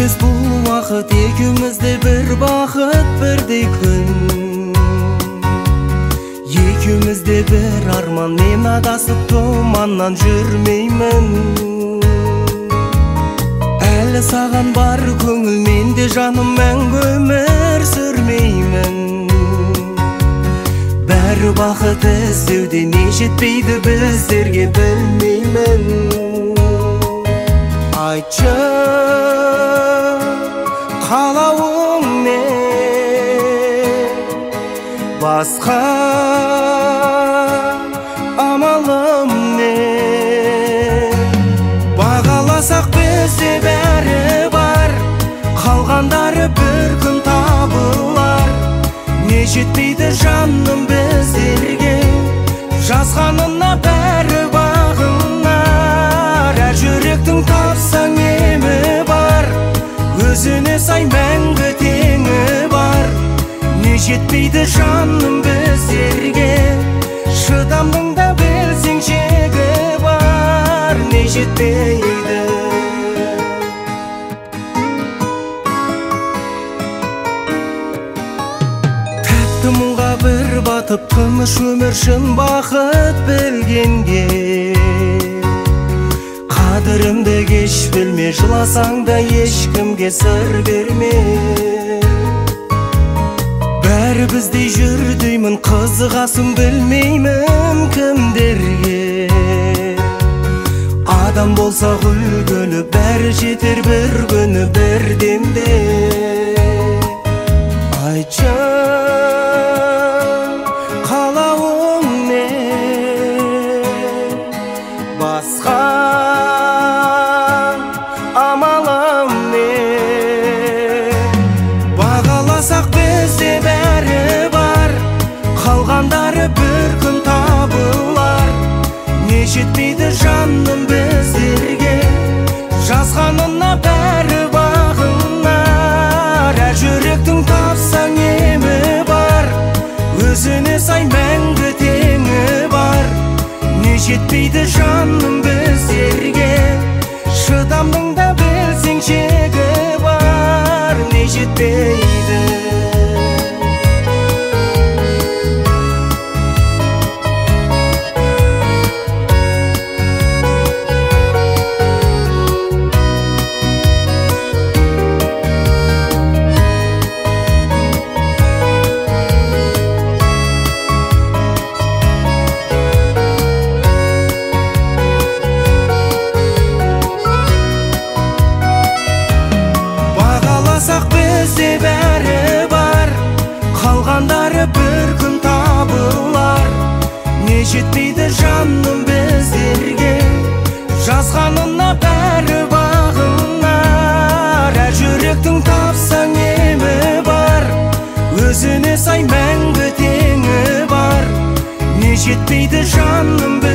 емес бұл уақыт, екеумізде бір бақыт, бірдей күн. Екеумізде бір арман, мен адасып тұманнан жүрмеймін. Әлі саған бар көңіл, менде жаным, мәңгі өмір сүрмеймін. Бәрі бақыт іздеуде, не жетпейді біздерге, білмеймін. Айтшы, қалауың не, басқа амалым не? Бағаласақ бізде бәрі бар, қалғандары бір күн табылар. Не жетпейді жаным біздерге, жазғанына бәрі бағынар. Әр жүректің тапсаң емі бар, өзіне сай мәңгі теңі бар. Не жетпейді жаным біздерге, шыдамның да білсең шегі бар. Не жетпейді. Тәтті мұңға бір батып, тыныш өмір шын бақыт білгенге. Қадірімді кеш білме, жыласаң да ешкімге сыр берме. Бәрі біздей жүр деймін, қызығасын білмеймін кімдерге. Адам болса үлгілі, бәрі жетер бір күні, бір демде. Айтшы, қалауың не, басқа амалым не? Бағаласақ бізде бәрі бар, қалғандары бір күн табылар. Не жетпейді жаным біздерге, жазғанына бәрі бағынар. Әр жүректің тапсаң емі бар, өзіне сай мәңгі теңі бар. Не жетпейді жаным біздерге, шыдамның да білсең шегі бар. Не жетпейді. Бізде бәрі бар, қалғандары бір күн табылар. Не жетпейді жаным біздерге, жазғанына бәрі бағынар. Әр жүректің тапсаң емі бар, өзіне сай мәңгі теңі бар. Не жетпейді жаным